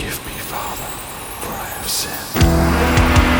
Forgive me, Father, for I have sinned.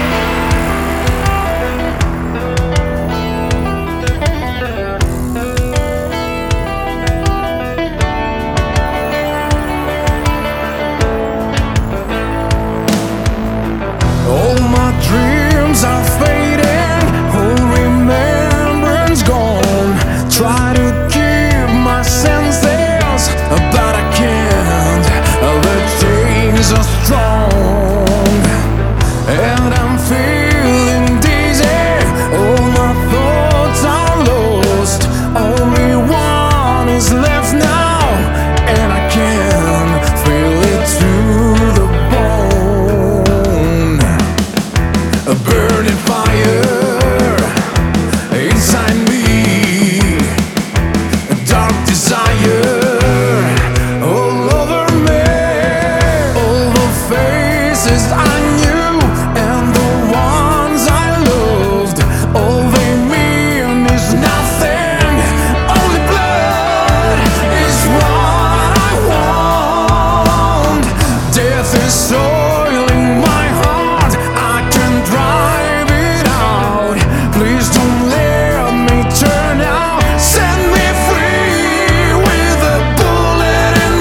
All my dreams are fading, all remembrance gone. Try to keep my senses, but I can't. The chains are strong, and I'm feeling dizzy. All my thoughts are lost. Only one is left now, and I can feel it through the bone. A burning fire inside me, a dark desire all over me. All the faces I knew and the ones I loved, all they mean is nothing. Only blood is what I want. Death is soiling my heart, I can drive it out. Please don't let me turn out. Set me free with a bullet in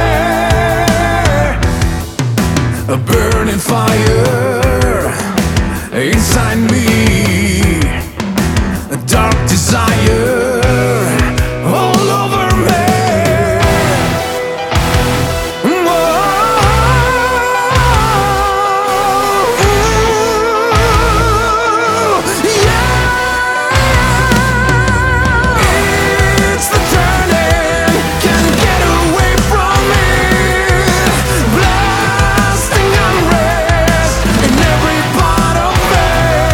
me. A burning fire inside me, a dark desire all over me. It's the turning, can't get away from it. Blasting unrest in every part of me.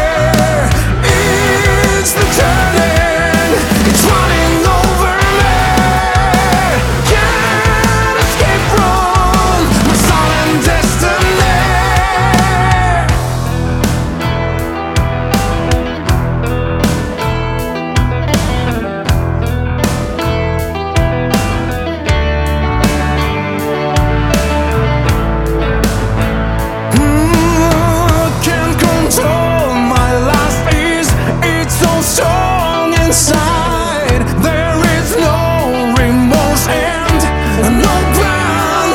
It's the turning, it's running over me. Can't escape from my sullen destiny. Can't control my last ease. It's so strong inside. There is no remorse and no ground.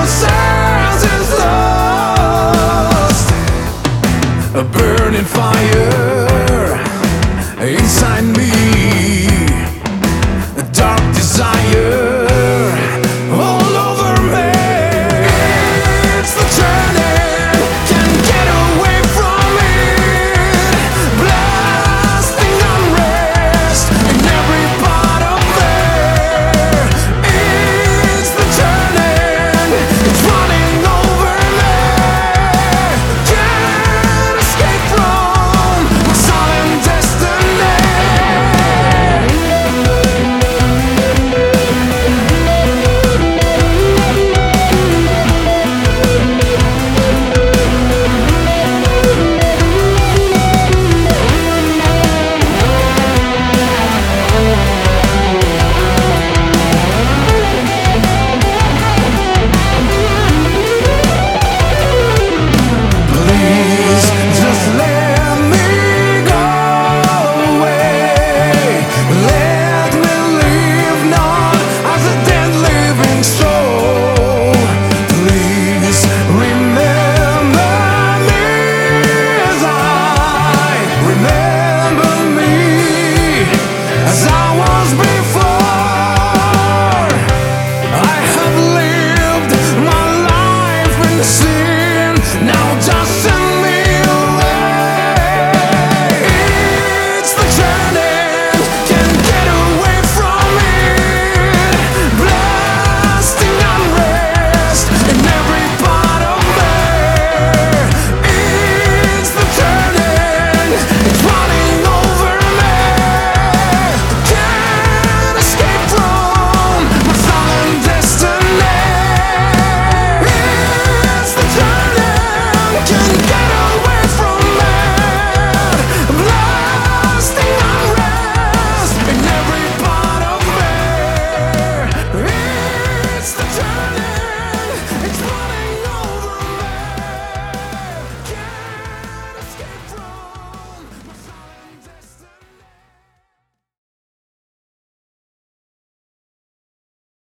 Innocence is lost. A burning fire